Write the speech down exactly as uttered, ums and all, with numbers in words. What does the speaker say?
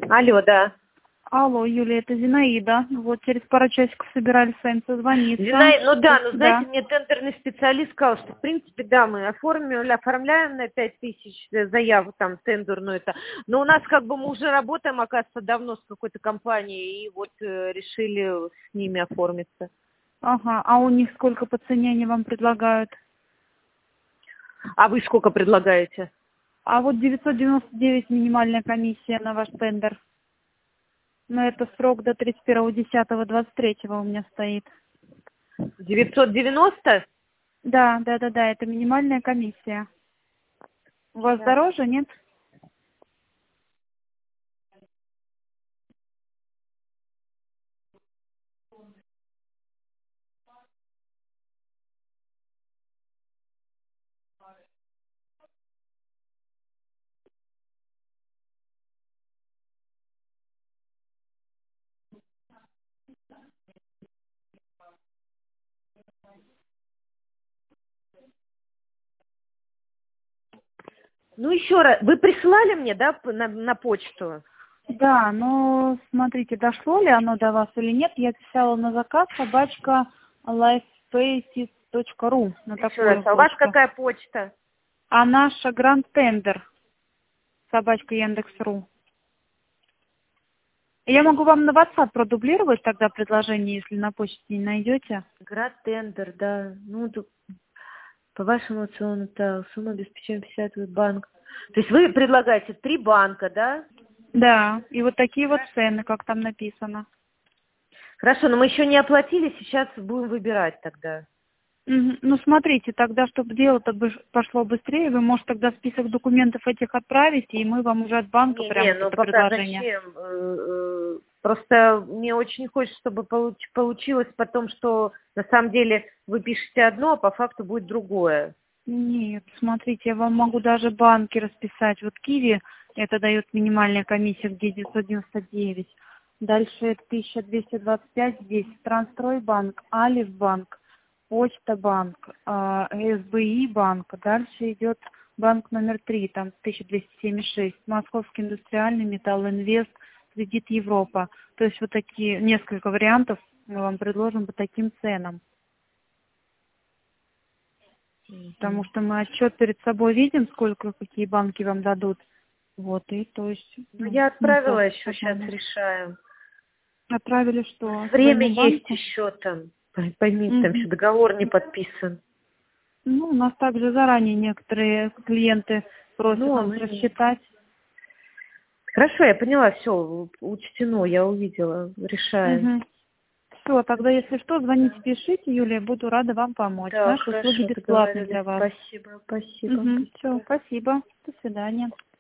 Алло, да. Алло, Юлия, это Зинаида. Вот через пару часиков собирались с вами созвониться. Зинаида, ну да, ну Да. знаете, мне тендерный специалист сказал, что в принципе, да, мы оформим, оформляем на пять тысяч заяву там тендерную это, но у нас как бы мы уже работаем, оказывается, давно с какой-то компанией, и вот э, решили с ними оформиться. Ага, а у них сколько по цене они вам предлагают? А вы сколько предлагаете? А вот девятьсот девяносто девять минимальная комиссия на ваш тендер. Но это срок до тридцать первого десятого двадцать третьего у меня стоит. девятьсот девяносто? Да, да, да, да, это минимальная комиссия. У вас Так. дороже, нет? Ну еще раз, вы присылали мне, да, п- на, на почту? Да, но смотрите, дошло ли оно до вас или нет. Я писала на заказ собачка lifespaces точка ру на Еще такую раз, а у вас почту. какая почта? А наша Гранд Тендер собачка Яндекс.ру. Я могу вам на WhatsApp продублировать тогда предложение, если на почте не найдете. Град тендер, да. Ну, тут по вашему аукциону, да, сумма обеспечения пятьдесят банк. То есть вы предлагаете три банка, да? Да, и вот такие вот цены, как там написано. Хорошо, но мы еще не оплатили, сейчас будем выбирать тогда. Мгм. Ну, смотрите, тогда, чтобы дело-то бы- пошло быстрее, вы, может, тогда список документов этих отправите, и мы вам уже от банка Не, прям не, вот ну это пока предложение. зачем? Э, э, Просто мне очень хочется, чтобы получ- получилось потом, что на самом деле вы пишете одно, а по факту будет другое. Нет, смотрите, я вам могу даже банки расписать. Вот Киви, это дает минимальная комиссия, где девятьсот девяносто девять. Дальше это тысяча двести двадцать пять здесь. Трансстройбанк, Алифбанк, Почта банк, а, СБИ банк. Дальше идет банк номер три, там тысяча двести семьдесят шесть. Московский индустриальный, Металлинвест, Кредит Европа. То есть вот такие несколько вариантов мы вам предложим по таким ценам. Потому что мы отчет перед собой видим, сколько какие банки вам дадут. Вот, и то есть, Ну, ну, я смысл отправила еще, сейчас обманывать. решаем. Отправили что, Время своему есть банку? еще там. Пой- Поймите, там еще Мгм. договор не подписан. Ну, у нас также заранее некоторые клиенты просят Ну, а нас мы нет. рассчитать. Хорошо, я поняла, все, учтено, я увидела, решаем. Все, тогда, если что, звоните, пишите, Юлия, буду рада вам помочь. Да, Наши услуги хорошо, бесплатны договорились. для вас. Спасибо, спасибо. Все, спасибо. До свидания.